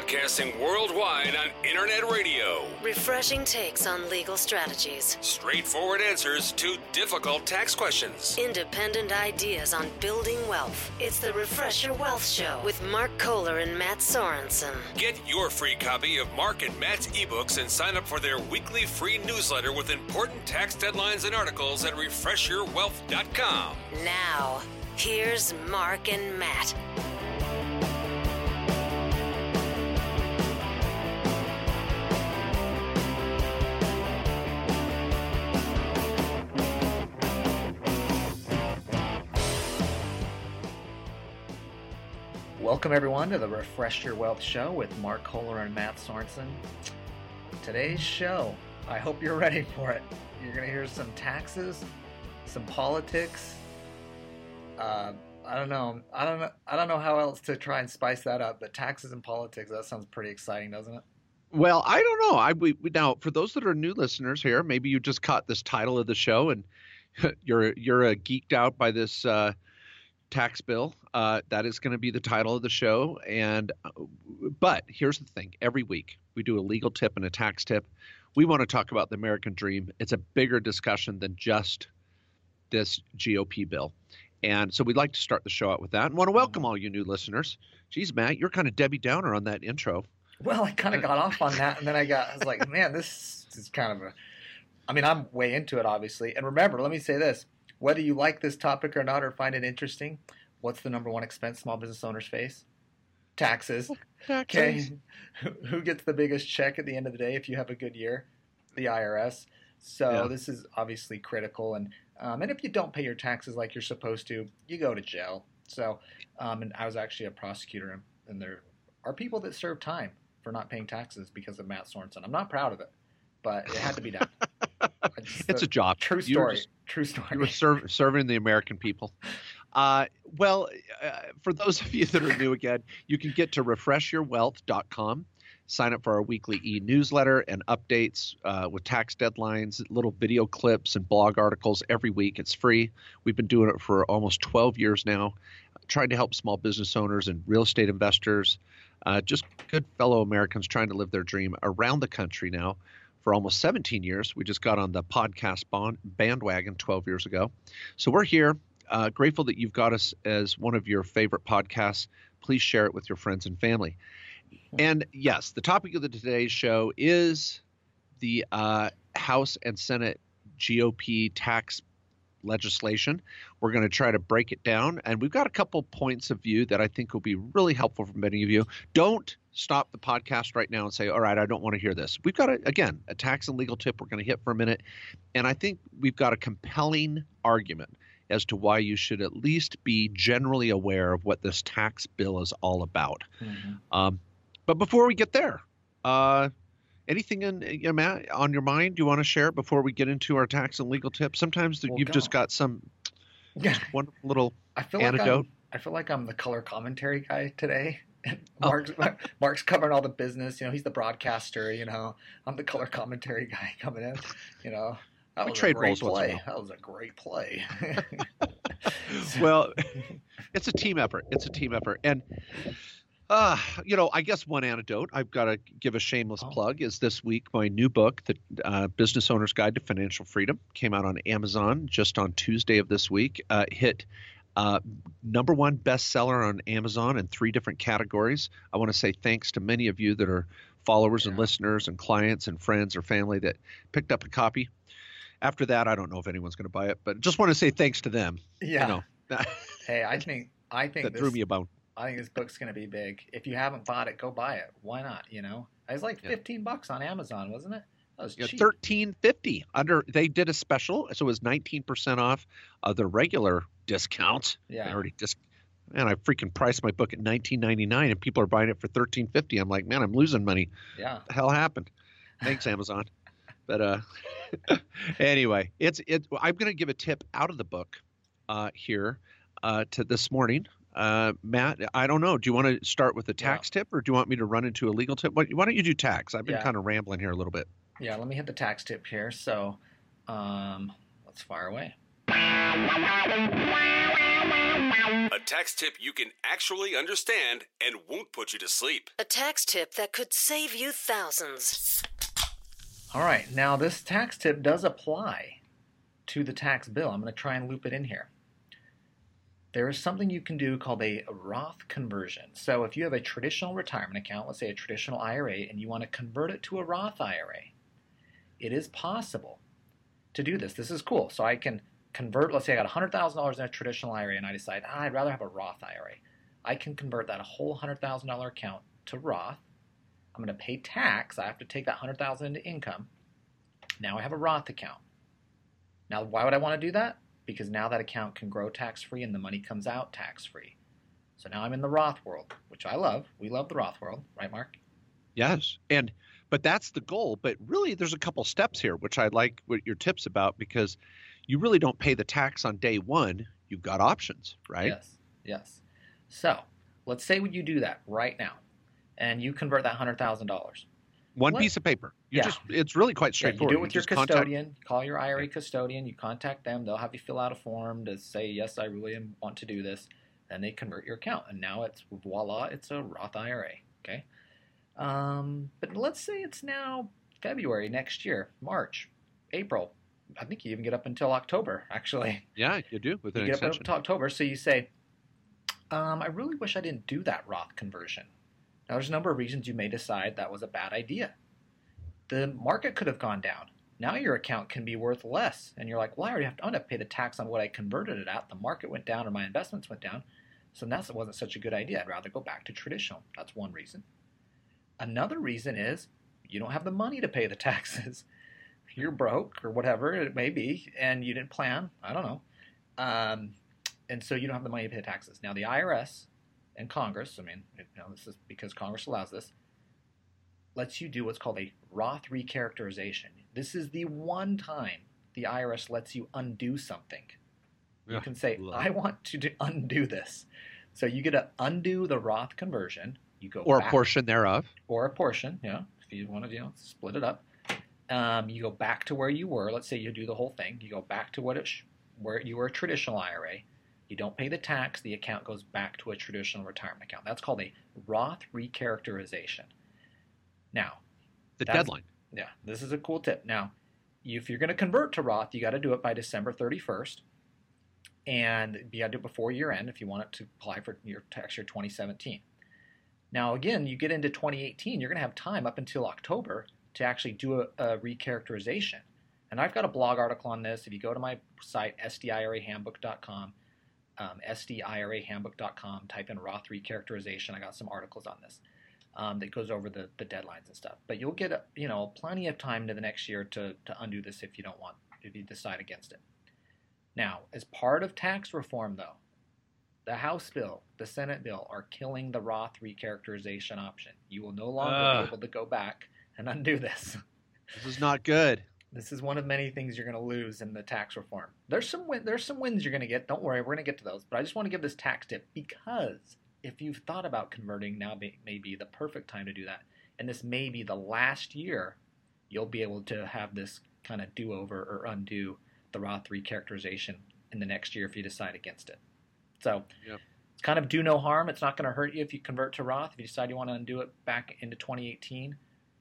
Broadcasting worldwide on internet radio. Refreshing takes on legal strategies. Straightforward answers to difficult tax questions. Independent ideas on building wealth. It's the Refresh Your Wealth Show with Mark Kohler and Matt Sorensen. Get your free copy of Mark and Matt's ebooks and sign up for their weekly free newsletter with important tax deadlines and articles at refreshyourwealth.com. Now, here's Mark and Matt. Welcome, everyone, to the Refresh Your Wealth Show with Mark Kohler and Matt Sorensen. Today's show, I hope you're ready for it. You're going to hear some taxes, some politics. I don't know how else to try and spice that up, but taxes and politics, that sounds pretty exciting, doesn't it? Well, I don't know. Now, for those that are new listeners here, maybe you just caught this title of the show and you're geeked out by this tax bill. That is going to be the title of the show. But here's the thing. Every week we do a legal tip and a tax tip. We want to talk about the American dream. It's a bigger discussion than just this GOP bill. And so we'd like to start the show out with that and want to welcome all you new listeners. Geez, Matt, you're kind of Debbie Downer on that intro. Well, I kind of got off on that, and then I was like, man, this is kind of I'm way into it, obviously. And remember, let me say this. Whether you like this topic or not or find it interesting, what's the number one expense small business owners face? Taxes. Okay. Who gets the biggest check at the end of the day if you have a good year? The IRS. So This is obviously critical. And if you don't pay your taxes like you're supposed to, you go to jail. So, and I was actually a prosecutor, and there are people that serve time for not paying taxes because of Matt Sorensen. I'm not proud of it, but it had to be done. It's a job. True story. True story. You were serving the American people. For those of you that are new again, you can get to refreshyourwealth.com, sign up for our weekly e-newsletter and updates with tax deadlines, little video clips and blog articles every week. It's free. We've been doing it for almost 12 years now, trying to help small business owners and real estate investors, just good fellow Americans trying to live their dream around the country now. For almost 17 years. We just got on the podcast bandwagon 12 years ago. So we're here. Grateful that you've got us as one of your favorite podcasts. Please share it with your friends and family. And yes, the topic of today's show is the House and Senate GOP tax legislation. We're going to try to break it down. And we've got a couple points of view that I think will be really helpful for many of you. Don't stop the podcast right now and say, all right, I don't want to hear this. We've got, a tax and legal tip we're going to hit for a minute. And I think we've got a compelling argument as to why you should at least be generally aware of what this tax bill is all about. Mm-hmm. But before we get there, anything Matt, on your mind you want to share before we get into our tax and legal tips? Sometimes you've just got some wonderful little anecdote. I feel like I'm the color commentary guy today. Mark's covering all the business. He's the broadcaster. I'm the color commentary guy coming in. That was a great play. That was a great play. Well, it's a team effort. And I guess one anecdote I've got to give a shameless plug is this week my new book, The Business Owner's Guide to Financial Freedom, came out on Amazon just on Tuesday of this week. Hit number one bestseller on Amazon in 3 different categories. I want to say thanks to many of you that are followers and listeners and clients and friends or family that picked up a copy. After that, I don't know if anyone's going to buy it, but just want to say thanks to them. Yeah. Hey, I think that threw me a bone. I think this book's going to be big. If you haven't bought it, go buy it. Why not? It was like $15 on Amazon, wasn't it? That was cheap. $13.50 they did a special, so it was 19% off of the regular discount. Yeah. Man, I freaking priced my book at $19.99 and people are buying it for $13.50. I'm like, man, I'm losing money. Yeah. What the hell happened? Thanks, Amazon. But anyway, I'm going to give a tip out of the book here to this morning. Matt, I don't know. Do you want to start with a tax tip or do you want me to run into a legal tip? Why don't you do tax? I've been kind of rambling here a little bit. Yeah, let me hit the tax tip here. So let's fire away. A tax tip you can actually understand and won't put you to sleep. A tax tip that could save you thousands. All right, now this tax tip does apply to the tax bill. I'm going to try and loop it in here. There is something you can do called a Roth conversion. So if you have a traditional retirement account, let's say a traditional IRA, and you want to convert it to a Roth IRA, it is possible to do this. This is cool. So I can convert, let's say I got $100,000 in a traditional IRA and I decide, I'd rather have a Roth IRA. I can convert that whole $100,000 account to Roth. I'm going to pay tax. I have to take that $100,000 into income. Now I have a Roth account. Now, why would I want to do that? Because now that account can grow tax-free and the money comes out tax-free. So now I'm in the Roth world, which I love. We love the Roth world, right, Mark? Yes. But that's the goal. But really, there's a couple steps here, which I like what your tips about, because you really don't pay the tax on day one. You've got options, right? Yes. So let's say you do that right now, and you convert that $100,000. One piece of paper. It's really quite straightforward. You do it with your custodian. Call your IRA custodian. You contact them. They'll have you fill out a form to say, yes, I really want to do this. Then they convert your account. And now it's, voila, it's a Roth IRA. Okay. But let's say it's now February next year, March, April. I think you even get up until October, actually. Yeah, you do with an extension. You get up extension. until October. So you say, I really wish I didn't do that Roth conversion. Now, there's a number of reasons you may decide that was a bad idea. The market could have gone down. Now your account can be worth less. And you're like, well, I'm going to pay the tax on what I converted it at. The market went down or my investments went down. So that wasn't such a good idea. I'd rather go back to traditional. That's one reason. Another reason is you don't have the money to pay the taxes. You're broke or whatever it may be, and you didn't plan. I don't know. And so you don't have the money to pay the taxes. Now the IRS and Congress, this is because Congress allows this, lets you do what's called a Roth recharacterization. This is the one time the IRS lets you undo something. You can say, I want to undo this. So you get to undo the Roth conversion. You go or back, a portion thereof. Or a portion, if you want to split it up. You go back to where you were. Let's say you do the whole thing. You go back to where you were a traditional IRA. You don't pay the tax. The account goes back to a traditional retirement account. That's called a Roth recharacterization. Now, the deadline. Yeah, this is a cool tip. Now, if you're going to convert to Roth, you got to do it by December 31st. And you got to do it before year end if you want it to apply for your tax year 2017. Now, again, you get into 2018, you're going to have time up until October to actually do a recharacterization. And I've got a blog article on this. If you go to my site, sdirahandbook.com, sdirahandbook.com, type in Roth recharacterization. I got some articles on this that goes over the deadlines and stuff. But you'll get plenty of time to the next year to undo this if you decide against it. Now, as part of tax reform, though, the House bill, the Senate bill are killing the Roth recharacterization option. You will no longer be able to go back and undo this. This is not good. This is one of many things you're going to lose in the tax reform. There's some wins you're going to get. Don't worry, we're going to get to those. But I just want to give this tax tip because if you've thought about converting, now may be the perfect time to do that. And this may be the last year you'll be able to have this kind of do-over or undo the Roth recharacterization in the next year if you decide against it. So It's kind of do no harm. It's not going to hurt you if you convert to Roth. If you decide you want to undo it back into 2018,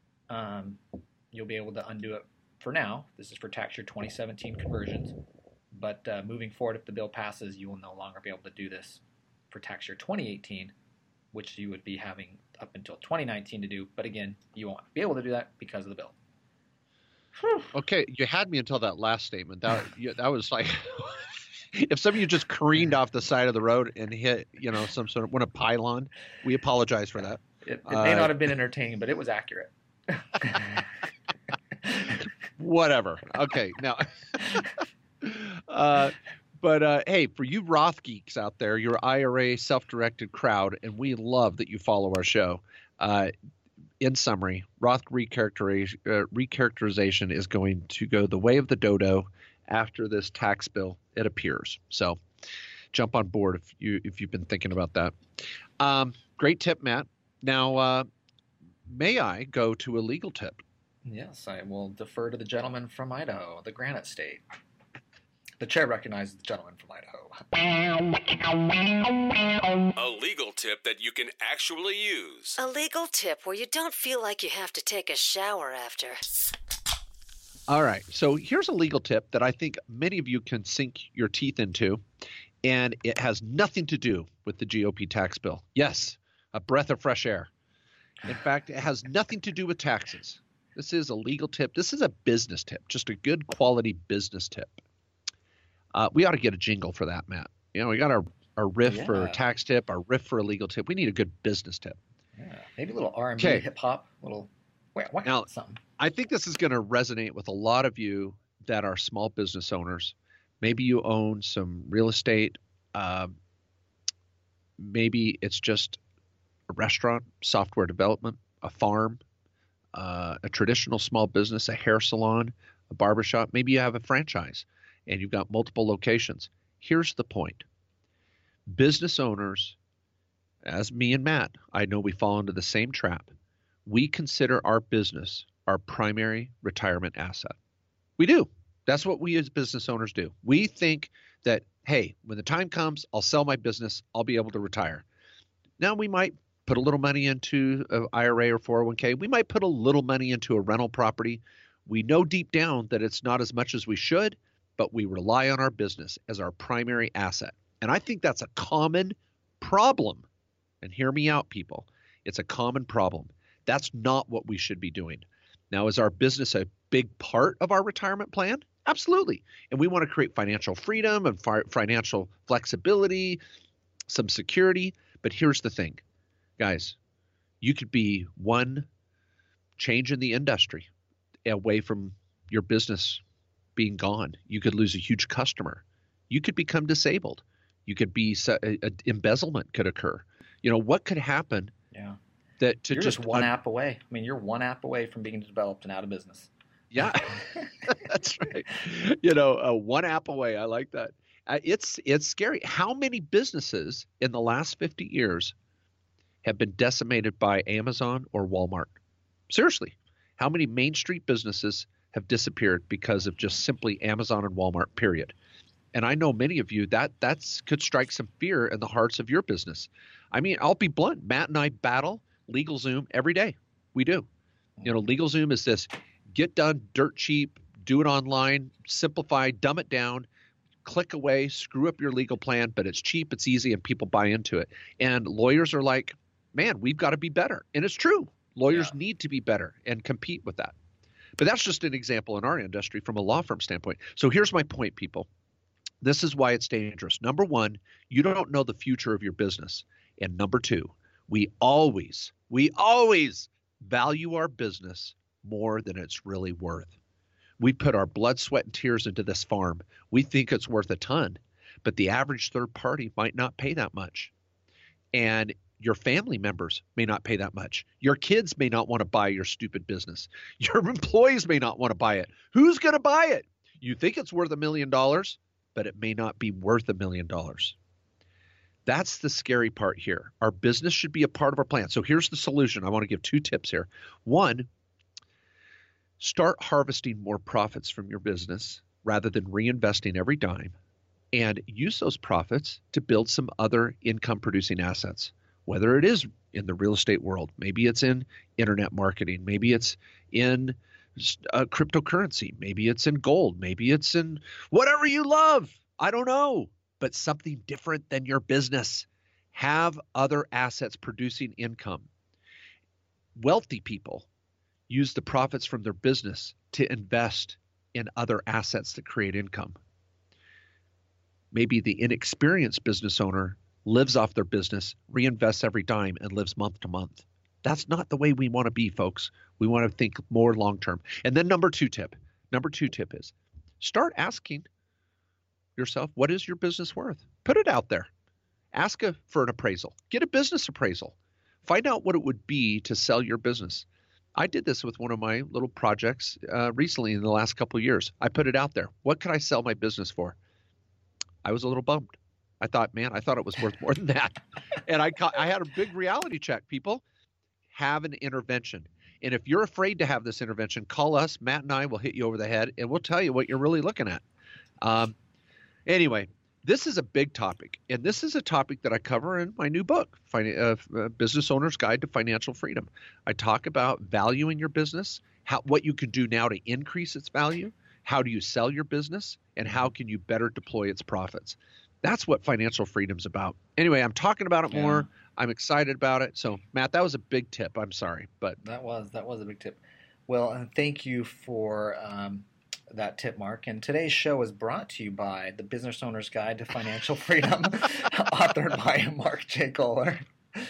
you'll be able to undo it for now. This is for tax year 2017 conversions. But moving forward, if the bill passes, you will no longer be able to do this for tax year 2018, which you would be having up until 2019 to do. But again, you won't be able to do that because of the bill. Whew. Okay, you had me until that last statement. That was like, if some of you just careened off the side of the road and hit, some sort of a pylon, we apologize for that. It may not have been entertaining, but it was accurate. Whatever. Okay, now, but hey, for you Roth geeks out there, your IRA self-directed crowd, and we love that you follow our show. In summary, Roth recharacterization is going to go the way of the dodo after this tax bill, it appears. So jump on board if you've been thinking about that. Great tip, Matt. Now, may I go to a legal tip? Yes, I will defer to the gentleman from Idaho, the Granite State. The chair recognizes the gentleman from Idaho. A legal tip that you can actually use. A legal tip where you don't feel like you have to take a shower after. All right. So here's a legal tip that I think many of you can sink your teeth into, and it has nothing to do with the GOP tax bill. Yes, a breath of fresh air. In fact, it has nothing to do with taxes. This is a legal tip. This is a business tip, just a good quality business tip. We ought to get a jingle for that, Matt. You know, we got our riff for a tax tip, our riff for a legal tip. We need a good business tip. Yeah, maybe a little R&B, hip hop, little now, something. I think this is going to resonate with a lot of you that are small business owners. Maybe you own some real estate. Maybe it's just a restaurant, software development, a farm, a traditional small business, a hair salon, a barbershop. Maybe you have a franchise and you've got multiple locations. Here's the point. Business owners, as me and Matt, I know we fall into the same trap. We consider our business our primary retirement asset. We do. That's what we as business owners do. We think that, hey, when the time comes, I'll sell my business, I'll be able to retire. Now we might put a little money into an IRA or 401k. We might put a little money into a rental property. We know deep down that it's not as much as we should, but we rely on our business as our primary asset. And I think that's a common problem. And hear me out, people. It's a common problem. That's not what we should be doing. Now, is our business a big part of our retirement plan? Absolutely. And we want to create financial freedom and financial flexibility, some security. But here's the thing, guys, you could be one change in the industry away from your business being gone. You could lose a huge customer. You could become disabled. You could be embezzlement could occur. You know, what could happen? Yeah. That you're just one app away. I mean, you're one app away from being developed and out of business. Yeah, that's right. You know, one app away. I like that. It's scary. How many businesses in the last 50 years have been decimated by Amazon or Walmart? Seriously, how many Main Street businesses have disappeared because of just simply Amazon and Walmart, period? And I know many of you that could strike some fear in the hearts of your business. I mean, I'll be blunt. Matt and I battle LegalZoom every day. We do. You know, LegalZoom is this get done, dirt cheap, do it online, simplify, dumb it down, click away, screw up your legal plan, but it's cheap, it's easy, and people buy into it. And lawyers are like, man, we've got to be better. And it's true. Lawyers need to be better and compete with that. But that's just an example in our industry from a law firm standpoint. So here's my point, people. This is why it's dangerous. Number one, you don't know the future of your business. And number two, we always value our business more than it's really worth. We put our blood, sweat, and tears into this farm. We think it's worth a ton, but the average third party might not pay that much. And your family members may not pay that much. Your kids may not want to buy your stupid business. Your employees may not want to buy it. Who's going to buy it? You think it's worth $1 million, but it may not be worth $1 million. That's the scary part here. Our business should be a part of our plan. So here's the solution. I want to give 2 tips here. One, start harvesting more profits from your business rather than reinvesting every dime, and use those profits to build some other income producing assets, whether it is in the real estate world, maybe it's in internet marketing, maybe it's in cryptocurrency, maybe it's in gold, maybe it's in whatever you love. I don't know. But something different than your business. Have other assets producing income. Wealthy people use the profits from their business to invest in other assets that create income. Maybe the inexperienced business owner lives off their business, reinvests every dime, and lives month to month. That's not the way we want to be, folks. We want to think more long term. And then number two tip is start asking yourself, what is your business worth? Put it out there. Ask for an appraisal. Get a business appraisal. Find out what it would be to sell your business. I did this with one of my little projects recently in the last couple of years. I put it out there. What could I sell my business for? I was a little bummed. I thought it was worth more than that. And I had a big reality check. People, have an intervention. And if you're afraid to have this intervention, call us. Matt and I will hit you over the head, and we'll tell you what you're really looking at. Anyway, this is a big topic, and this is a topic that I cover in my new book, Business Owner's Guide to Financial Freedom. I talk about value in your business, what you can do now to increase its value, how do you sell your business, and how can you better deploy its profits. That's what financial freedom's about. Anyway, I'm talking about it more. I'm excited about it. So, Matt, that was a big tip. I'm sorry, but that was a big tip. Well, and thank you for that tip, Mark. And today's show is brought to you by The Business Owner's Guide to Financial Freedom, authored by Mark J. Kohler.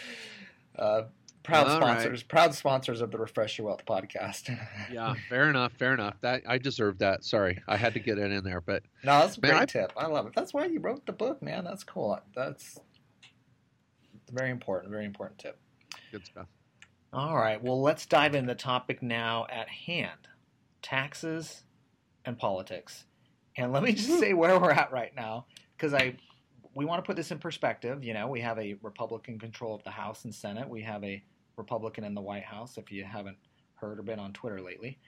Proud sponsors of the Refresh Your Wealth podcast. Yeah, fair enough. That I deserve that. Sorry, I had to get it in there, but no, that's a great tip. I love it. That's why you wrote the book, man. That's cool. That's very important. Very important tip. Good stuff. All right. Well, let's dive into the topic now at hand: taxes and politics. And let me just say where we're at right now, because we want to put this in perspective. You know, we have a Republican control of the House and Senate. We have a Republican in the White House, if you haven't heard or been on Twitter lately.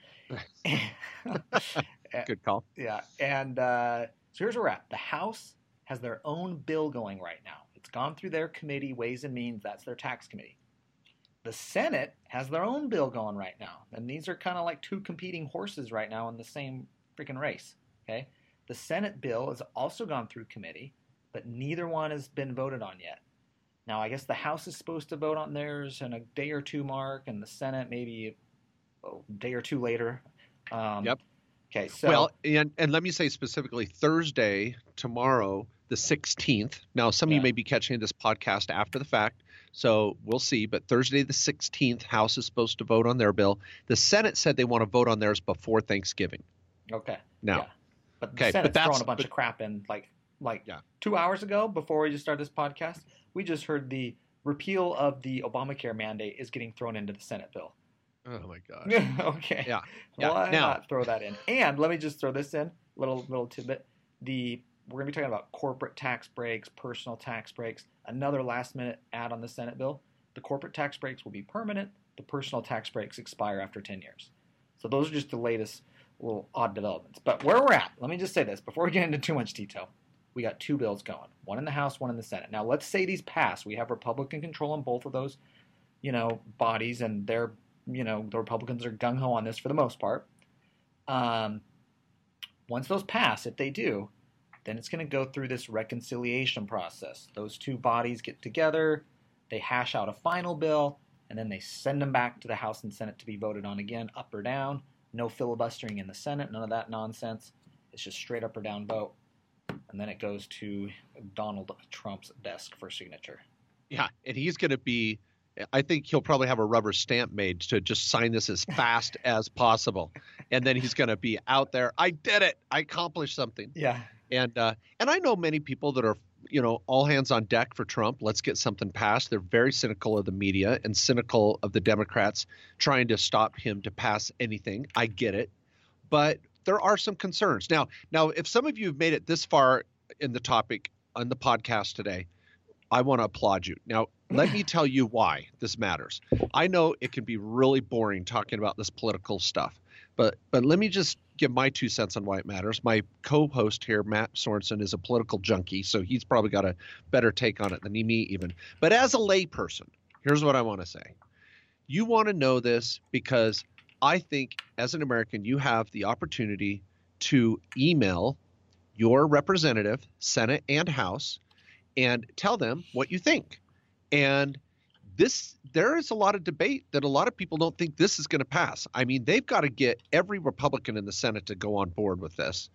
Good call. Yeah. And so here's where we're at. The House has their own bill going right now. It's gone through their committee, Ways and Means. That's their tax committee. The Senate has their own bill going right now. And these are kind of like two competing horses right now in the same freaking race. Okay. The Senate bill has also gone through committee, but neither one has been voted on yet. Now, I guess the House is supposed to vote on theirs in a day or two, Mark, and the Senate maybe a day or two later. Yep. Okay, so... Well, and let me say specifically Thursday, tomorrow, the 16th. Now, some of you may be catching this podcast after the fact, so we'll see. But Thursday, the 16th, House is supposed to vote on their bill. The Senate said they want to vote on theirs before Thanksgiving. Okay. Now. Yeah. But the Senate's throwing a bunch of crap in, like 2 hours ago, before we just started this podcast, we just heard the repeal of the Obamacare mandate is getting thrown into the Senate bill. Oh my gosh. Okay. Yeah. Why not throw that in? And let me just throw this in, little tidbit. We're going to be talking about corporate tax breaks, personal tax breaks. Another last minute add on the Senate bill. The corporate tax breaks will be permanent. The personal tax breaks expire after 10 years. So those are just the latest little odd developments. But where we're at, let me just say this before we get into too much detail. We got two bills going, one in the House, one in the Senate. Now, let's say these pass. We have Republican control on both of those, bodies, and they're, the Republicans are gung-ho on this for the most part. Once those pass, if they do, then it's going to go through this reconciliation process. Those two bodies get together, they hash out a final bill, and then they send them back to the House and Senate to be voted on again, up or down. No filibustering in the Senate, none of that nonsense. It's just straight up or down vote. And then it goes to Donald Trump's desk for signature. Yeah, and he's going to be, I think he'll probably have a rubber stamp made to just sign this as fast as possible. And then he's going to be out there. I did it. I accomplished something. Yeah. And I know many people that are, all hands on deck for Trump. Let's get something passed. They're very cynical of the media and cynical of the Democrats trying to stop him to pass anything. I get it. But there are some concerns. Now, if some of you have made it this far in the topic on the podcast today, I want to applaud you. Now, let me tell you why this matters. I know it can be really boring talking about this political stuff, but let me just give my 2 cents on why it matters. My co-host here, Matt Sorensen, is a political junkie, so he's probably got a better take on it than me even. But as a layperson, here's what I want to say. You want to know this because I think as an American, you have the opportunity to email your representative, Senate and House, and tell them what you think. And there is a lot of debate that a lot of people don't think this is going to pass. I mean, they've got to get every Republican in the Senate to go on board with this.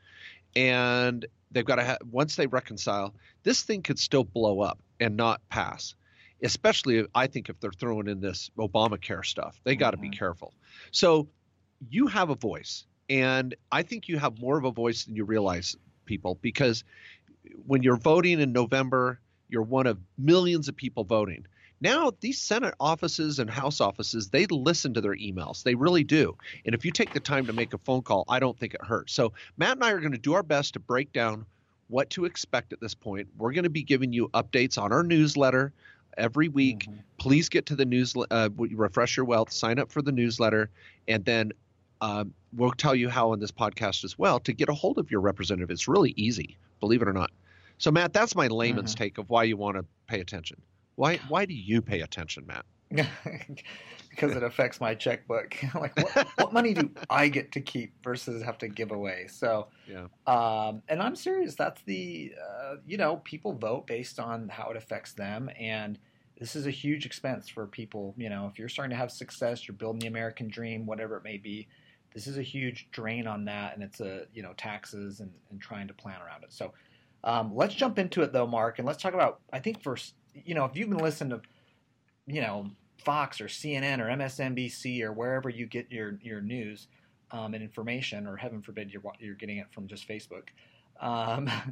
And they've got to once they reconcile, this thing could still blow up and not pass. Especially, I think, if they're throwing in this Obamacare stuff. They got to be careful. So you have a voice, and I think you have more of a voice than you realize, people, because when you're voting in November, you're one of millions of people voting. Now, these Senate offices and House offices, they listen to their emails. They really do. And if you take the time to make a phone call, I don't think it hurts. So Matt and I are going to do our best to break down what to expect at this point. We're going to be giving you updates on our newsletter every week. Please get to the newsletter, Refresh Your Wealth, sign up for the newsletter, and then we'll tell you how on this podcast as well to get a hold of your representative. It's really easy, believe it or not. So, Matt, that's my layman's take of why you want to pay attention. Why do you pay attention, Matt? Because it affects my checkbook. Like, what money do I get to keep versus have to give away? So, and I'm serious. That's the, people vote based on how it affects them. And this is a huge expense for people. You know, if you're starting to have success, you're building the American dream, whatever it may be, this is a huge drain on that. And it's taxes and trying to plan around it. So let's jump into it though, Mark. And let's talk about, I think first, if you've been listening to, Fox or CNN or MSNBC or wherever you get your news and information, or heaven forbid you're getting it from just Facebook. I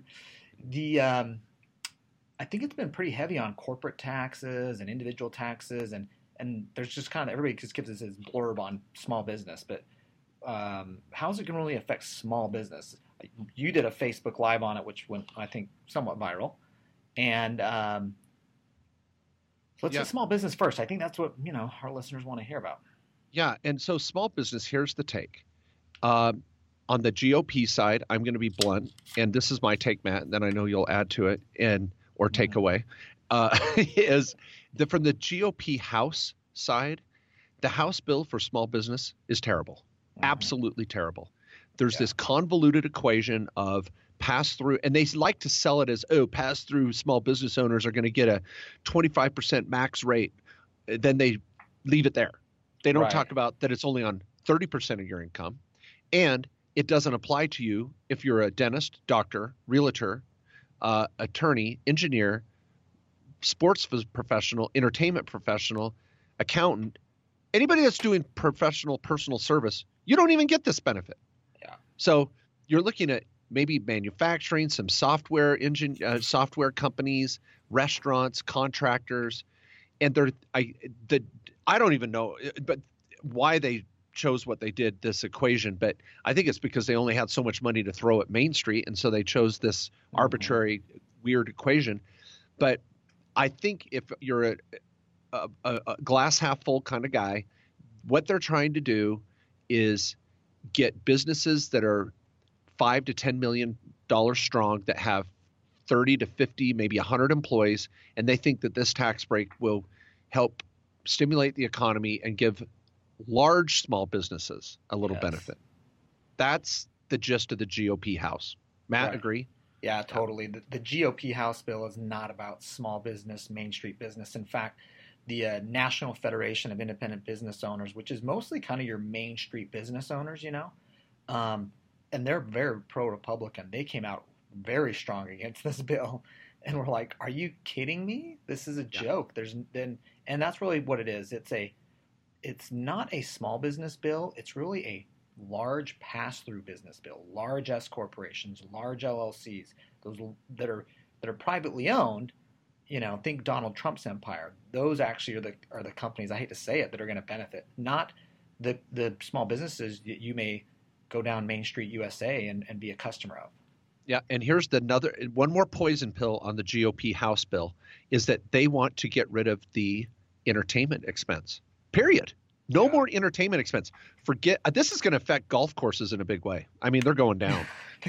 think it's been pretty heavy on corporate taxes and individual taxes, and there's just kind of everybody just gives us his blurb on small business, but how's it going to really affect small business? You did a Facebook Live on it, which went, I think, somewhat viral, and let's say small business first. I think that's what, our listeners want to hear about. Yeah. And so small business, here's the take. On the GOP side, I'm going to be blunt, and this is my take, Matt, and then I know you'll add to it or take away, is that from the GOP House side, the House bill for small business is terrible. Absolutely terrible. There's this convoluted equation of pass-through, and they like to sell it as, pass-through small business owners are going to get a 25% max rate. Then they leave it there. They don't talk about that it's only on 30% of your income, and it doesn't apply to you if you're a dentist, doctor, realtor, attorney, engineer, sports professional, entertainment professional, accountant, anybody that's doing professional personal service. You don't even get this benefit. Yeah. So you're looking at maybe manufacturing, some software companies, restaurants, contractors, and I don't even know, but why they chose what they did, this equation. But I think it's because they only had so much money to throw at Main Street, and so they chose this arbitrary, weird equation. But I think if you're a glass half full kind of guy, what they're trying to do is get businesses that are $5 to $10 million strong, that have 30 to 50, maybe 100 employees, and they think that this tax break will help stimulate the economy and give large small businesses a little benefit. That's the gist of the GOP House. Matt, agree? Yeah, totally. The GOP House bill is not about small business, Main Street business. In fact, the National Federation of Independent Business Owners, which is mostly kind of your Main Street business owners, and they're very pro-Republican. They came out very strong against this bill, and we're like, "Are you kidding me? This is a joke." And that's really what it is. It's not a small business bill. It's really a large pass-through business bill. Large S corporations, large LLCs, those that are privately owned. Think Donald Trump's empire. Those actually are the companies, I hate to say it, that are going to benefit, not the small businesses that you may go down Main Street USA and be a customer of. Yeah, and here's one more poison pill on the GOP House bill is that they want to get rid of the entertainment expense. Period. No more entertainment expense. Forget this is going to affect golf courses in a big way. I mean, they're going down.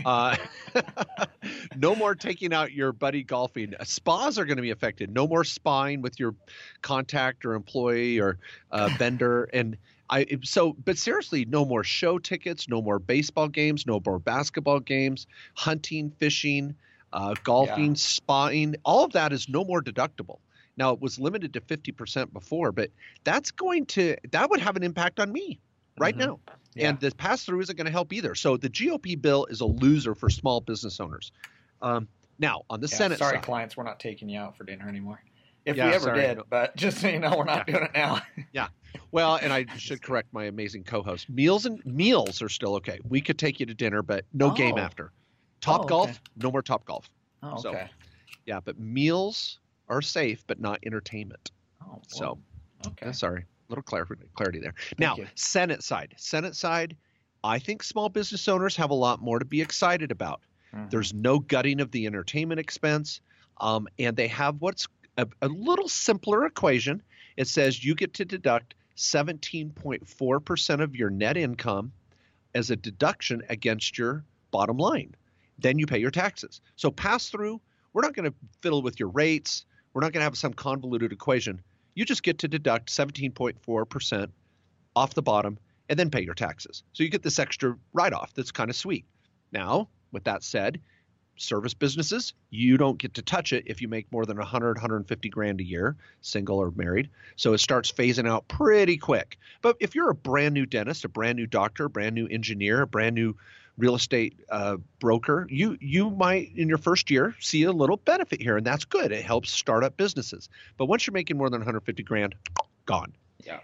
No more taking out your buddy golfing. Spas are going to be affected. No more spying with your contact or employee or vendor. And but seriously, no more show tickets, no more baseball games, no more basketball games, hunting, fishing, golfing, spying. All of that is no more deductible. Now, it was limited to 50% before, but that would have an impact on me right now. Yeah. And the pass-through isn't going to help either. So the GOP bill is a loser for small business owners. Now, on the Senate side. Sorry, clients, we're not taking you out for dinner anymore. If we ever did, but just so you know, we're not doing it now. Yeah. Well, and I should correct my amazing co-host. Meals are still okay. We could take you to dinner, but no game after. Golf, no more Top Golf. Oh, okay. So, yeah, but meals are safe, but not entertainment. Oh, well, so, okay. Sorry, a little clarity there. Now, Senate side, I think small business owners have a lot more to be excited about. Mm-hmm. There's no gutting of the entertainment expense, and they have what's a little simpler equation. It says you get to deduct 17.4% of your net income as a deduction against your bottom line. Then you pay your taxes. So pass through, we're not going to fiddle with your rates. We're not going to have some convoluted equation. You just get to deduct 17.4% off the bottom and then pay your taxes. So you get this extra write-off that's kind of sweet. Now, with that said, service businesses, you don't get to touch it if you make more than 150 grand a year, single or married. So it starts phasing out pretty quick. But if you're a brand new dentist, a brand new doctor, a brand new engineer, a brand new real estate broker, you might in your first year see a little benefit here, and that's good. It helps start up businesses. But once you're making more than 150 grand, gone. Yeah.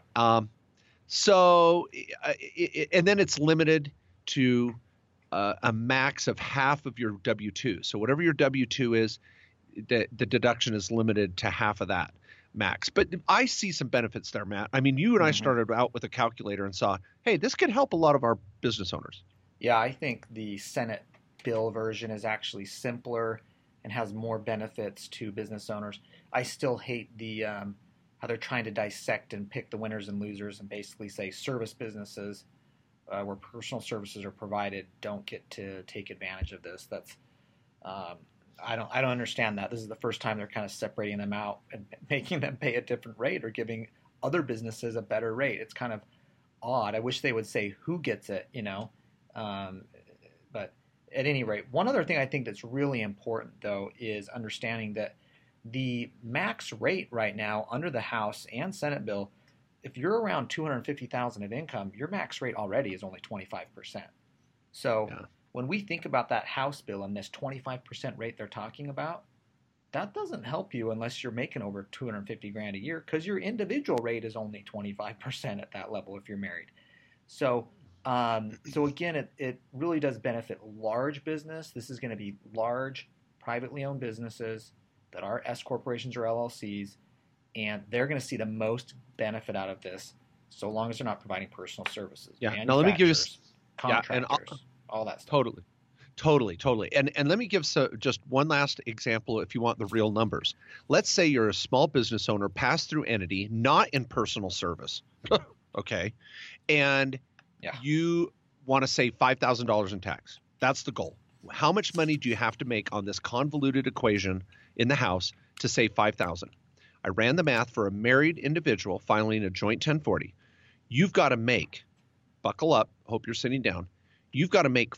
And then it's limited to a max of half of your W-2. So whatever your W-2 is, the deduction is limited to half of that max. But I see some benefits there, Matt. I mean, you and I started out with a calculator and saw, hey, this could help a lot of our business owners. Yeah, I think the Senate bill version is actually simpler and has more benefits to business owners. I still hate the how they're trying to dissect and pick the winners and losers and basically say service businesses where personal services are provided don't get to take advantage of this. That's I don't understand that. This is the first time they're kind of separating them out and making them pay a different rate or giving other businesses a better rate. It's kind of odd. I wish they would say who gets it, but at any rate, one other thing I think that's really important, though, is understanding that the max rate right now under the House and Senate bill, if you're around $250,000 of income, your max rate already is only 25%. So when we think about that House bill and this 25% rate they're talking about, that doesn't help you unless you're making over 250 grand a year, because your individual rate is only 25% at that level if you're married. So again, it really does benefit large business. This is going to be large, privately owned businesses that are S corporations or LLCs, and they're going to see the most benefit out of this, so long as they're not providing personal services. Yeah. Now let me give you contractors, all that stuff. Totally. And let me give just one last example if you want the real numbers. Let's say you're a small business owner, pass-through entity, not in personal service, okay, and you want to save $5,000 in tax. That's the goal. How much money do you have to make on this convoluted equation in the House to save $5,000? I ran the math for a married individual filing a joint 1040. You've got to make, buckle up, hope you're sitting down, you've got to make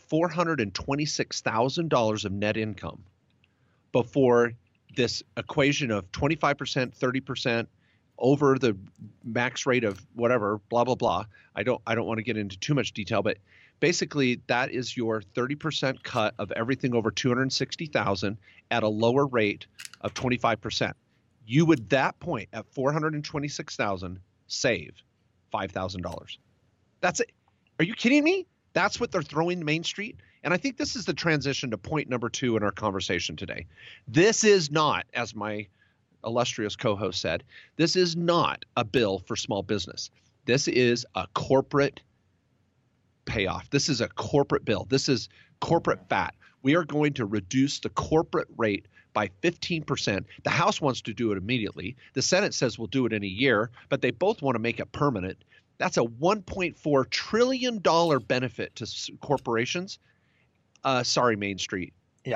$426,000 of net income before this equation of 25%, 30% over the max rate of whatever, blah, blah, blah. I don't want to get into too much detail, but basically that is your 30% cut of everything over $260,000 at a lower rate of 25%. You would, that point at $426,000, save $5,000. That's it. Are you kidding me? That's what they're throwing Main Street. And I think this is the transition to point number 2 in our conversation today. This is not, as my illustrious co-host said, this is not a bill for small business. This is a corporate payoff. This is a corporate bill. This is corporate fat. We are going to reduce the corporate rate by 15%. The House wants to do it immediately. The Senate says we'll do it in a year, but they both want to make it permanent. That's a $1.4 trillion benefit to corporations. Sorry, Main Street. Yeah.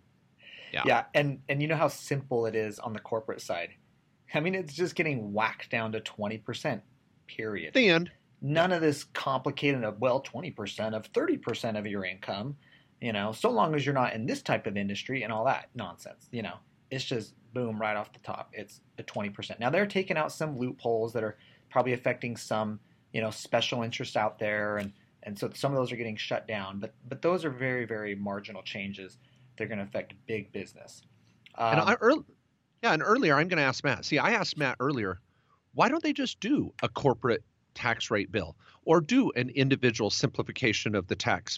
And you know how simple it is on the corporate side. I mean, it's just getting whacked down to 20%, period. The end. None of this complicated of, 20% of 30% of your income, so long as you're not in this type of industry and all that nonsense, it's just boom, right off the top. It's a 20%. Now they're taking out some loopholes that are probably affecting some, special interests out there. And so some of those are getting shut down, but those are very, very marginal changes. They're going to affect big business. And earlier I'm going to ask Matt. See, I asked Matt earlier, why don't they just do a corporate tax rate bill or do an individual simplification of the tax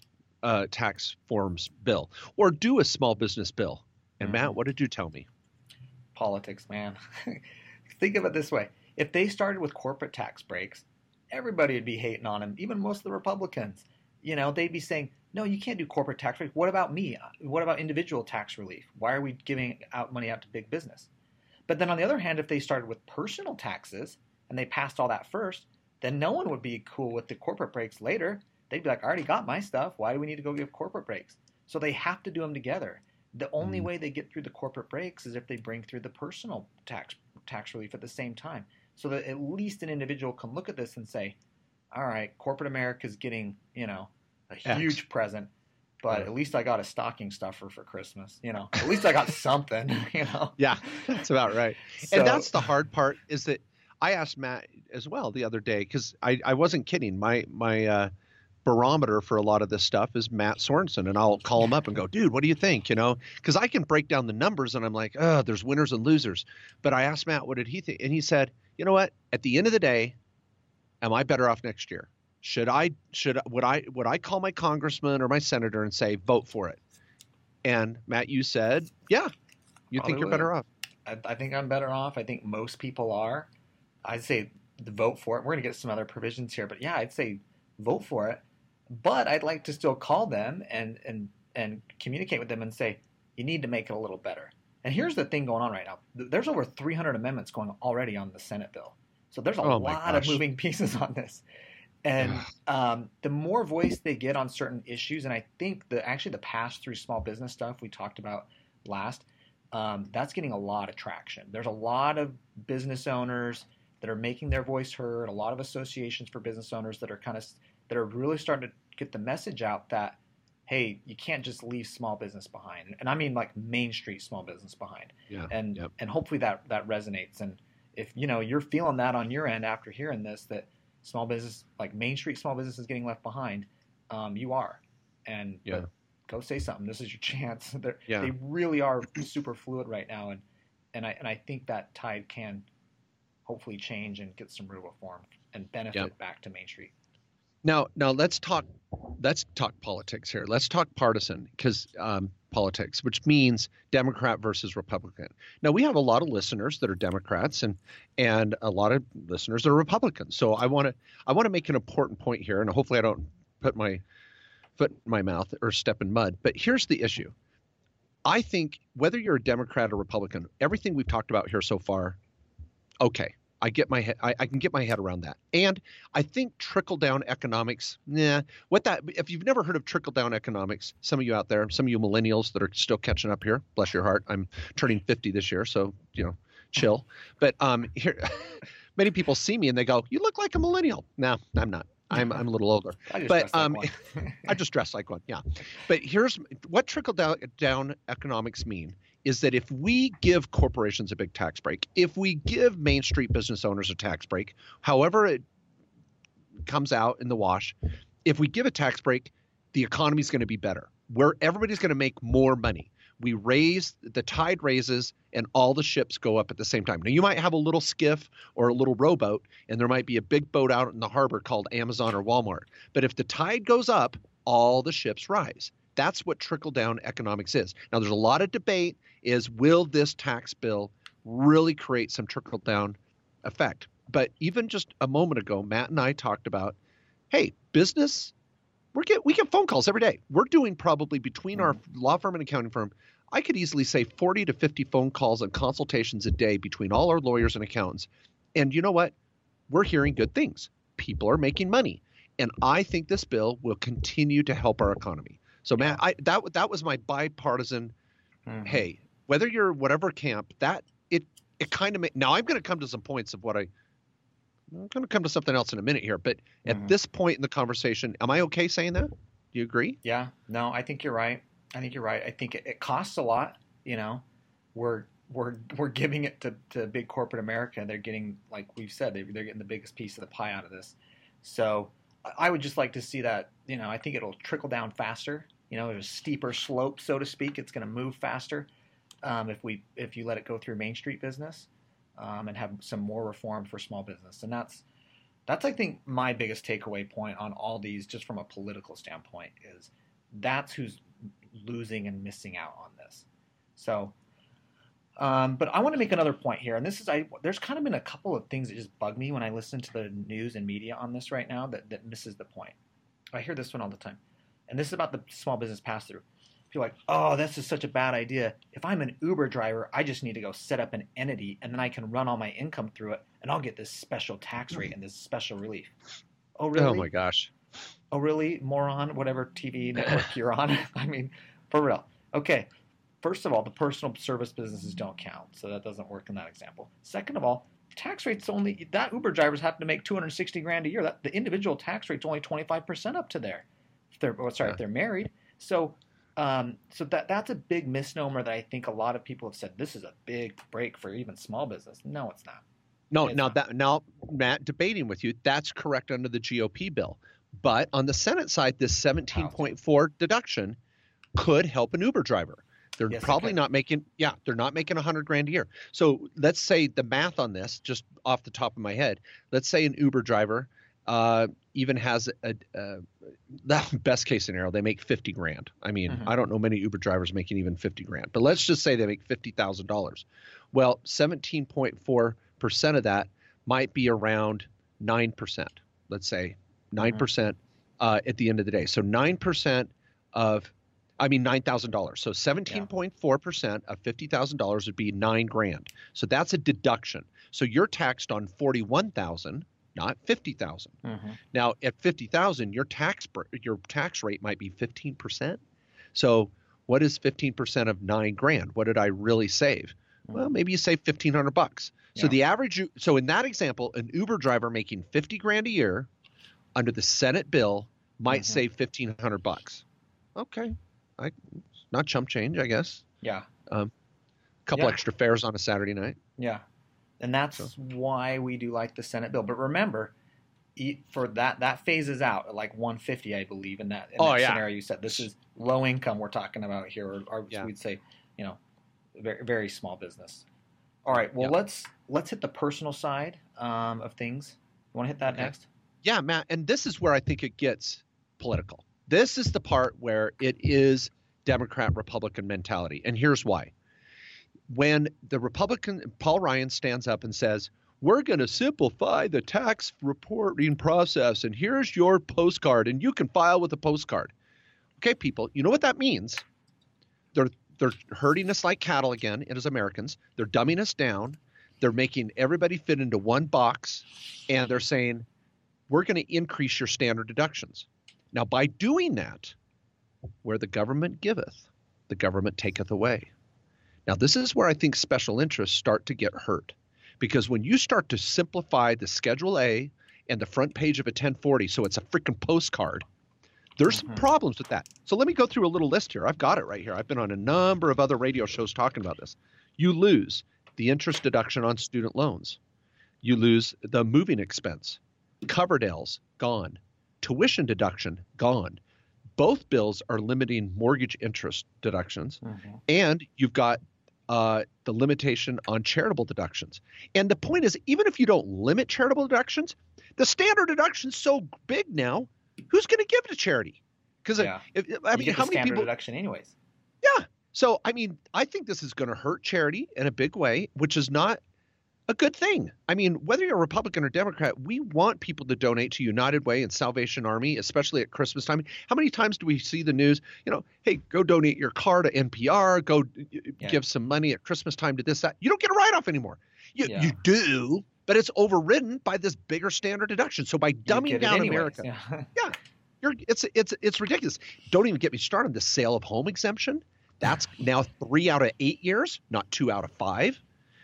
forms bill or do a small business bill? And Matt, what did you tell me? Politics, man. Think of it this way. If they started with corporate tax breaks, everybody would be hating on them, even most of the Republicans. They'd be saying, no, you can't do corporate tax breaks. What about me? What about individual tax relief? Why are we giving out money out to big business? But then on the other hand, if they started with personal taxes and they passed all that first, then no one would be cool with the corporate breaks later they'd be like, I already got my stuff. Why do we need to go give corporate breaks? So they have to do them together. The only way they get through the corporate breaks is if they bring through the personal tax relief at the same time, so that at least an individual can look at this and say, all right, corporate America's getting, a huge present, but at least I got a stocking stuffer for Christmas. At least I got something. Yeah, that's about right. So, and that's the hard part, is that I asked Matt as well the other day, because I wasn't kidding. My barometer for a lot of this stuff is Matt Sorensen, and I'll call him up and go, dude, what do you think? Because I can break down the numbers and I'm like, oh, there's winners and losers. But I asked Matt, what did he think? And he said, you know what? At the end of the day, am I better off next year? Would I call my congressman or my senator and say, vote for it? And Matt, you said, yeah, you think you're better off. I think I'm better off. I think most people are. I'd say vote for it. We're going to get some other provisions here, but yeah, I'd say vote for it. But I'd like to still call them and communicate with them and say, you need to make it a little better. And here's the thing going on right now. There's over 300 amendments going already on the Senate bill. So there's a lot of moving pieces on this. And the more voice they get on certain issues, and I think the pass-through small business stuff we talked about last, that's getting a lot of traction. There's a lot of business owners that are making their voice heard, a lot of associations for business owners that are really starting to get the message out that, hey, you can't just leave small business behind. And I mean like Main Street small business behind. Yeah. And hopefully that resonates. And if you're feeling that on your end after hearing this, that small business, like Main Street small business, is getting left behind, you are. And go say something. This is your chance. They really are super fluid right now, and I think that tide can hopefully change and get some real reform and benefit back to Main Street. Now let's talk politics here. Let's talk partisan, because politics, which means Democrat versus Republican. Now, we have a lot of listeners that are Democrats and a lot of listeners that are Republicans. So I want to make an important point here, and hopefully I don't put my foot in my mouth or step in mud. But here's the issue. I think whether you're a Democrat or Republican, everything we've talked about here so far, okay, I can get my head around that. And I think trickle-down economics, if you've never heard of trickle-down economics, some of you out there, some of you millennials that are still catching up here, bless your heart. I'm turning 50 this year, so, chill. But here, many people see me and they go, you look like a millennial. No, I'm not. I'm a little older. I just dress like one. Yeah. But here's what trickle-down economics mean. Is that if we give corporations a big tax break, if we give Main Street business owners a tax break, however it comes out in the wash, if we give a tax break, the economy is going to be better, where everybody's going to make more money. The tide raises, and all the ships go up at the same time. Now, you might have a little skiff or a little rowboat, and there might be a big boat out in the harbor called Amazon or Walmart. But if the tide goes up, all the ships rise. That's what trickle-down economics is. Now, there's a lot of debate will this tax bill really create some trickle-down effect? But even just a moment ago, Matt and I talked about, hey, business, we get phone calls every day. We're doing probably between our law firm and accounting firm, I could easily say 40 to 50 phone calls and consultations a day between all our lawyers and accountants. And you know what? We're hearing good things. People are making money. And I think this bill will continue to help our economy. So, Matt, that was my bipartisan. Hey, whether you're whatever camp, it kind of now I'm going to come to some points of I'm going to come to something else in a minute here. But at this point in the conversation, am I okay saying that? Do you agree? Yeah. No, I think you're right. I think it costs a lot. We're giving it to big corporate America. They're getting, like we've said, they're getting the biggest piece of the pie out of this. So I would just like to see that. I think it'll trickle down faster. There's a steeper slope, so to speak. It's going to move faster if you let it go through Main Street business and have some more reform for small business. And that's I think my biggest takeaway point on all these, just from a political standpoint, is that's who's losing and missing out on this. So, but I want to make another point here, and this is there's kind of been a couple of things that just bug me when I listen to the news and media on this right now that misses the point. I hear this one all the time. And this is about the small business pass-through. People are like, oh, this is such a bad idea. If I'm an Uber driver, I just need to go set up an entity, and then I can run all my income through it, and I'll get this special tax rate and this special relief. Oh, really? Oh, my gosh. Oh, really? Moron, whatever TV network you're on. I mean, for real. Okay. First of all, the personal service businesses don't count, so that doesn't work in that example. Second of all, tax rate's only, that Uber drivers happen to make $260,000 a year. The individual tax rate's only 25% up to there. If they're married. So that's a big misnomer that I think a lot of people have said, this is a big break for even small business. No, it's not. Now, Matt, debating with you, that's correct under the GOP bill. But on the Senate side, this 17.4 deduction could help an Uber driver. They're probably not making, they're not making $100,000 a year. So let's say the math on this, just off the top of my head, let's say an Uber driver even has that best case scenario, they make $50,000. I mean, I don't know many Uber drivers making even $50,000, but let's just say they make $50,000. Well, 17.4% of that might be around 9%. Let's say 9% at the end of the day. So 9% of, $9,000. So 17.4% of $50,000 would be $9,000. So that's a deduction. So you're taxed on $41,000, not $50,000. Now at $50,000, your tax rate might be 15%. So what is 15% of $9,000? What did I really save? Well, maybe you save $1,500. So the average, so in that example, an Uber driver making $50,000 a year under the Senate bill might save $1,500. Okay, not chump change, I guess. Yeah. Couple extra fares on a Saturday night. Yeah, and that's why we do like the Senate bill. But remember, for that phases out at like 150, I believe, in that scenario you said. This is low income we're talking about here, or we'd say, very, very small business. All right. Well, let's hit the personal side of things. You want to hit that next? Yeah, Matt. And this is where I think it gets political. This is the part where it is Democrat-Republican mentality. And here's why. When the Republican Paul Ryan stands up and says, we're going to simplify the tax reporting process, and here's your postcard, and you can file with a postcard. Okay, people, you know what that means? They're herding us like cattle again as Americans. They're dumbing us down. They're making everybody fit into one box, and they're saying, we're going to increase your standard deductions. Now, by doing that, where the government giveth, the government taketh away. Now, this is where I think special interests start to get hurt. Because when you start to simplify the Schedule A and the front page of a 1040 so it's a freaking postcard, there's some problems with that. So let me go through a little list here. I've got it right here. I've been on a number of other radio shows talking about this. You lose the interest deduction on student loans. You lose the moving expense. Coverdale's gone. Tuition deduction gone. Both bills are limiting mortgage interest deductions. And you've got the limitation on charitable deductions. And the point is, even if you don't limit charitable deductions, the standard deduction's so big now, who's going to give to charity? Because you get how many people deduction anyways? Yeah. So I think this is going to hurt charity in a big way, which is not a good thing. I mean, whether you're a Republican or Democrat, we want people to donate to United Way and Salvation Army, especially at Christmas time. How many times do we see the news, hey, go donate your car to NPR, go give some money at Christmas time to this, that. You don't get a write-off anymore. You do, but it's overridden by this bigger standard deduction. So by dumbing down America, it's ridiculous. Don't even get me started on the sale of home exemption. That's now 3 out of 8 years, not 2 out of 5.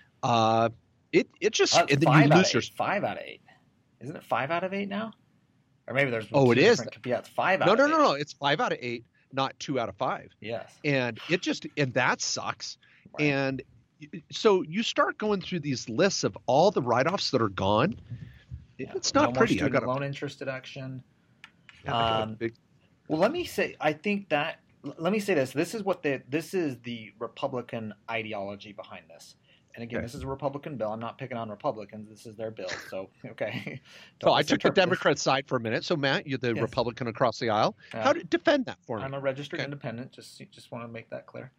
It just and then you lose your 5 out of 8. Isn't it 5 out of 8 now? Or maybe there's it is. Yeah, it's 5 out of 8. No. It's 5 out of 8, not 2 out of 5. Yes. And that sucks. Right. And so you start going through these lists of all the write-offs that are gone. Yeah. It's not pretty. I got loan interest deduction. Well, let me say this. This is the Republican ideology behind this. And again, This is a Republican bill. I'm not picking on Republicans. This is their bill. So, okay. So I took the Democrat side for a minute. So, Matt, you're the Republican across the aisle. How to defend that for me? I'm a registered independent. Just want to make that clear.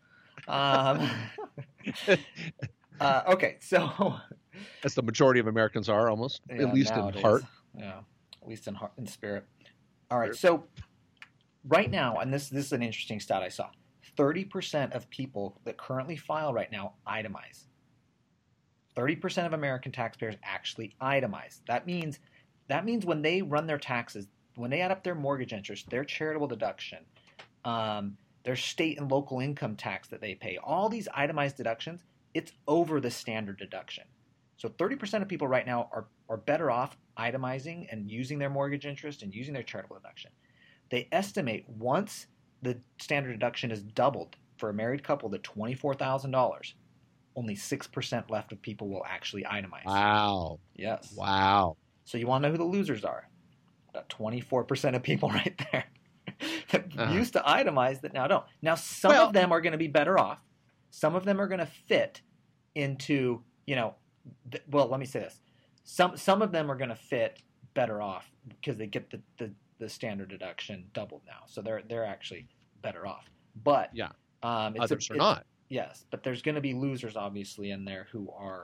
Okay, so as the majority of Americans are, almost at least nowadays, in heart. Yeah, at least in heart and spirit. All right, so right now, and this is an interesting stat I saw: 30% of people that currently file right now itemize. 30% of American taxpayers actually itemize. That means when they run their taxes, when they add up their mortgage interest, their charitable deduction, their state and local income tax that they pay, all these itemized deductions, it's over the standard deduction. So 30% of people right now are better off itemizing and using their mortgage interest and using their charitable deduction. They estimate once the standard deduction is doubled for a married couple to $24,000, only 6% left of people will actually itemize. Wow. Yes. Wow. So you want to know who the losers are? About 24% of people right there that used to itemize that now don't. Now, some of them are going to be better off. Some of them are going to fit into, well, let me say this. Some of them are going to fit better off because they get the standard deduction doubled now. So they're actually better off. But others are not. Yes, but there's going to be losers obviously in there who are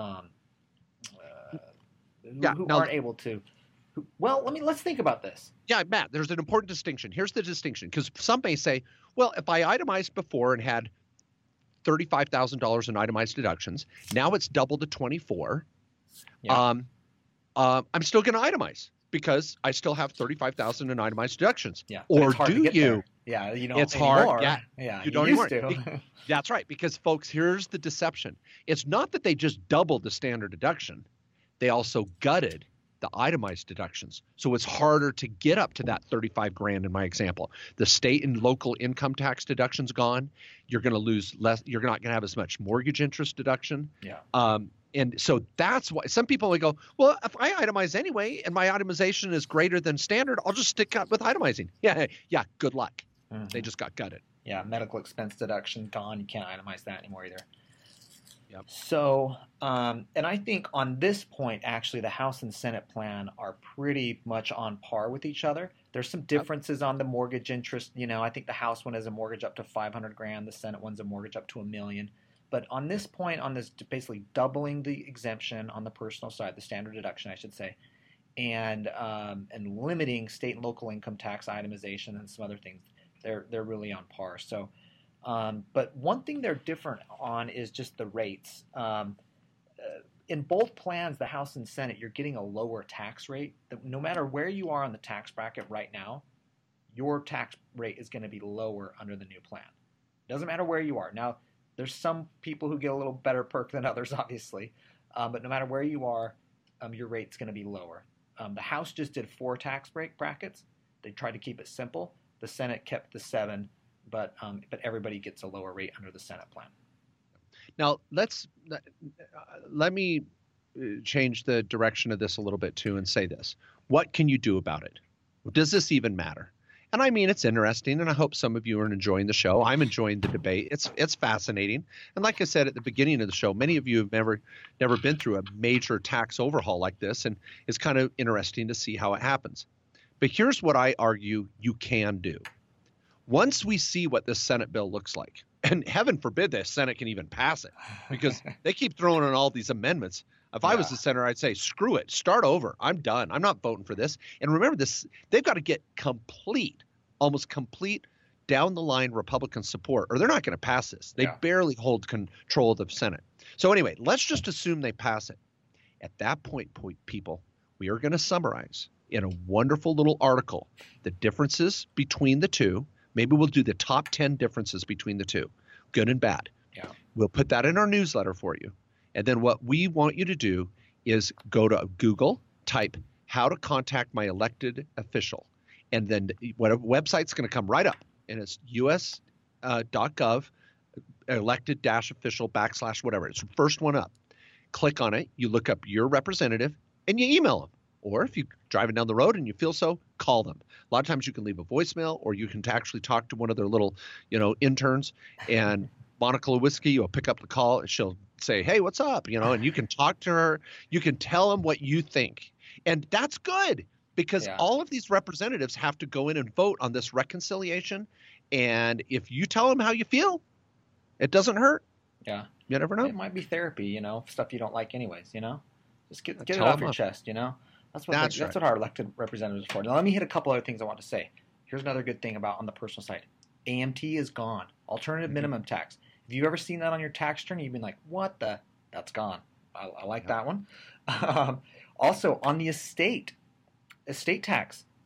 who aren't able to. Well, let's think about this. Yeah, Matt, there's an important distinction. Here's the distinction, because some may say, well, if I itemized before and had $35,000 in itemized deductions, now it's doubled to 24. Yeah. I'm still going to itemize because I still have 35,000 in itemized deductions. Yeah. Or do you? There. Yeah, it's anymore. Hard. Yeah, you don't used anymore. to. That's right, because folks, here's the deception. It's not that they just doubled the standard deduction. They also gutted the itemized deductions. So it's harder to get up to that 35 grand in my example. The state and local income tax deduction's gone. You're going to lose less. You're not going to have as much mortgage interest deduction. Yeah. And so that's why some people will go, well, if I itemize anyway and my itemization is greater than standard, I'll just stick up with itemizing. Yeah, good luck. Mm-hmm. They just got gutted. Yeah, medical expense deduction gone. You can't itemize that anymore either. Yep. So, and I think on this point, actually, the House and Senate plan are pretty much on par with each other. There's some differences on the mortgage interest. I think the House one has a mortgage up to 500 grand. The Senate one's a mortgage up to $1 million. But on this point, on this basically doubling the exemption on the personal side, the standard deduction, I should say, and limiting state and local income tax itemization and some other things, they're really on par. So. But one thing they're different on is just the rates. In both plans, the House and Senate, you're getting a lower tax rate. No matter where you are on the tax bracket right now, your tax rate is going to be lower under the new plan. Doesn't matter where you are. Now, there's some people who get a little better perk than others, obviously. But no matter where you are, your rate's going to be lower. The House just did 4 tax brackets. They tried to keep it simple. The Senate kept the 7. But everybody gets a lower rate under the Senate plan. Now let me change the direction of this a little bit too and say this: what can you do about it? Does this even matter? And I mean, it's interesting, and I hope some of you are enjoying the show. I'm enjoying the debate. It's fascinating, and like I said at the beginning of the show, many of you have never been through a major tax overhaul like this, and it's kind of interesting to see how it happens. But here's what I argue you can do. Once we see what this Senate bill looks like, and heaven forbid the Senate can even pass it, because they keep throwing in all these amendments. If I was the senator, I'd say, screw it, start over. I'm done. I'm not voting for this. And remember this, they've got to get almost complete down the line Republican support, or they're not going to pass this. They barely hold control of the Senate. So anyway, let's just assume they pass it. At that point, people, we are going to summarize in a wonderful little article the differences between the two. Maybe we'll do the top 10 differences between the two, good and bad. Yeah. We'll put that in our newsletter for you. And then what we want you to do is go to Google, type how to contact my elected official. And then whatever website's going to come right up. And it's us.gov, elected-official / whatever. It's the first one up. Click on it. You look up your representative and you email them. Or if you're driving down the road and you feel so, call them. A lot of times you can leave a voicemail, or you can actually talk to one of their little, interns. And Monica Lewinsky will pick up the call and she'll say, hey, what's up? And you can talk to her. You can tell them what you think. And that's good, because all of these representatives have to go in and vote on this reconciliation. And if you tell them how you feel, it doesn't hurt. Yeah. You never know. It might be therapy, stuff you don't like anyways, Just get it off your chest, That's what our elected representatives are for. Now, let me hit a couple other things I want to say. Here's another good thing about on the personal side. AMT is gone. Alternative minimum tax. If you've ever seen that on your tax return, you've been like, what the? That's gone. I like that one. Also, on the estate tax,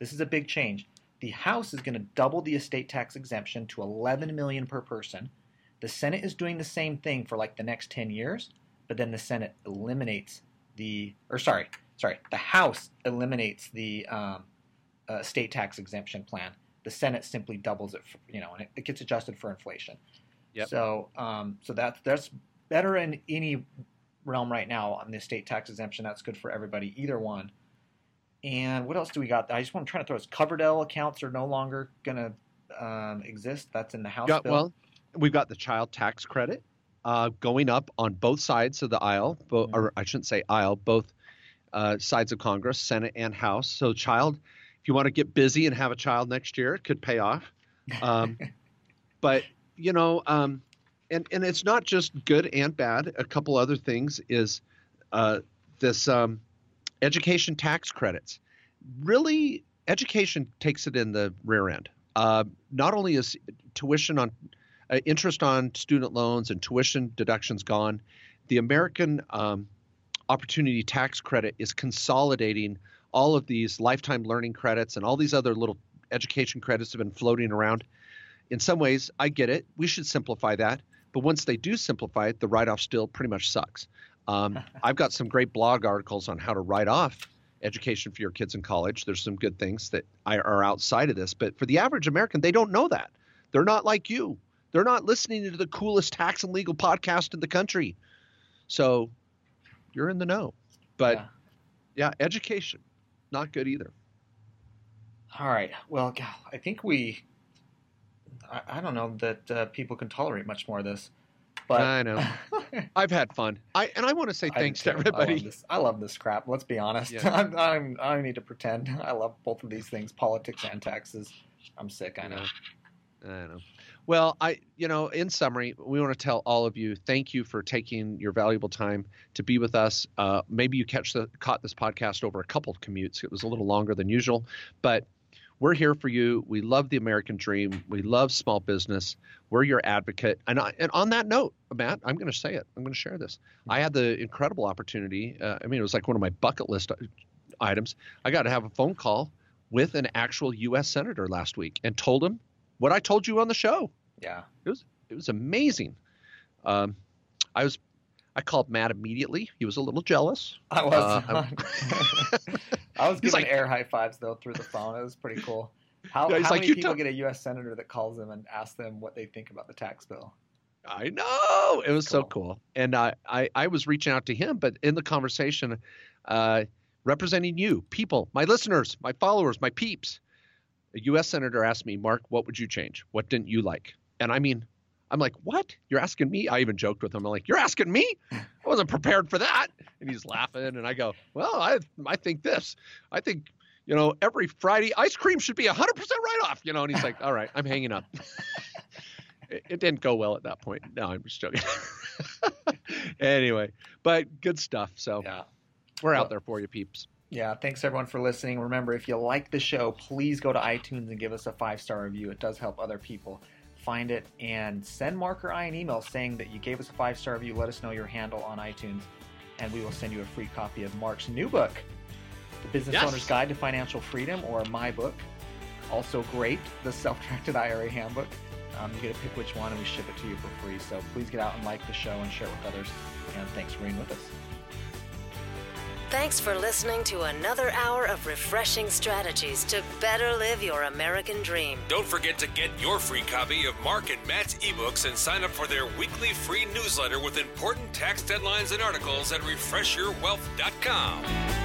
this is a big change. The House is going to double the estate tax exemption to $11 million per person. The Senate is doing the same thing for like the next 10 years, but then the Senate eliminates the House eliminates the estate tax exemption plan. The Senate simply doubles it, and it gets adjusted for inflation. Yep. So that's better in any realm right now on the estate tax exemption. That's good for everybody, either one. And what else do we got? I just want to try to throw this. Coverdell accounts are no longer going to exist. That's in the House bill. Well, we've got the child tax credit going up on both sides of the aisle, or I shouldn't say aisle, both sides of Congress, Senate and House. So if you want to get busy and have a child next year, it could pay off. But, and it's not just good and bad. A couple other things is this education tax credits. Really, education takes it in the rear end. Not only is tuition on interest on student loans and tuition deductions gone, the American Opportunity Tax Credit is consolidating all of these lifetime learning credits and all these other little education credits have been floating around. In some ways, I get it. We should simplify that. But once they do simplify it, the write-off still pretty much sucks. I've got some great blog articles on how to write off education for your kids in college. There's some good things that are outside of this. But for the average American, they don't know that. They're not like you. They're not listening to the coolest tax and legal podcast in the country. So you're in the know. But yeah education, not good either. All right. Well, I think I don't know that people can tolerate much more of this. But I know. I've had fun. I want to say thanks to everybody. I love this crap. Let's be honest. Yeah. I need to pretend. I love both of these things, politics and taxes. I'm sick. I know. Well, in summary, we want to tell all of you, thank you for taking your valuable time to be with us. Maybe you caught this podcast over a couple of commutes. It was a little longer than usual, but we're here for you. We love the American dream. We love small business. We're your advocate. And on that note, Matt, I'm going to say it. I'm going to share this. I had the incredible opportunity. It was like one of my bucket list items. I got to have a phone call with an actual U.S. senator last week and told him what I told you on the show. Yeah. It was amazing. I called Matt immediately. He was a little jealous. I was giving air high fives though through the phone. It was pretty cool. How many people get a U.S. senator that calls them and asks them what they think about the tax bill? I know. It was so cool. And I was reaching out to him, but in the conversation, representing you, people, my listeners, my followers, my peeps, a U.S. senator asked me, Mark, what would you change? What didn't you like? And I'm like, what? You're asking me? I even joked with him. I'm like, you're asking me? I wasn't prepared for that. And he's laughing. And I go, well, I think this. I think, every Friday ice cream should be 100% write-off. And he's like, all right, I'm hanging up. It didn't go well at that point. No, I'm just joking. Anyway, but good stuff. So we're out there for you, peeps. Yeah, thanks everyone for listening. Remember, if you like the show, please go to iTunes and give us a 5-star review. It does help other people find it, and send Mark or I an email saying that you gave us a 5-star review. Let us know your handle on iTunes, and we will send you a free copy of Mark's new book, The Business Owner's Guide to Financial Freedom, or my book. Also great, The Self-Directed IRA Handbook. You get to pick which one, and we ship it to you for free. So please get out and like the show and share it with others. And thanks for being with us. Thanks for listening to another hour of refreshing strategies to better live your American dream. Don't forget to get your free copy of Mark and Matt's ebooks and sign up for their weekly free newsletter with important tax deadlines and articles at refreshyourwealth.com.